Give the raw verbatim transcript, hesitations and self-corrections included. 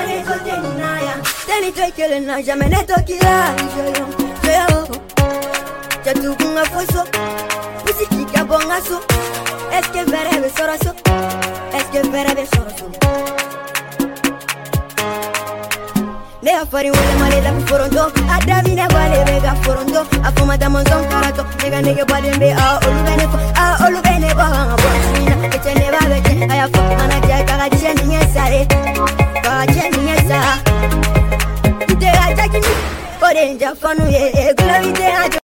les autres naya. Tell it like you na jamais ne tokila. Yo, ya tu kunga foso. Pusi kika bonga so. Est-ce que verre be soraso? Est-ce que verre be soraso? Ne afari wole male da forondo. Adavine wale bega forondo. Afuma da monzon karato. Nega nega bale be a olubene fo. A olubene bo hanga bo. Ete ne ba bete. Aya fo mana ja kara jeni nyesare. Ka jeni nyesa. Ite aja kini. Orenja fanu ye. Glory te aja.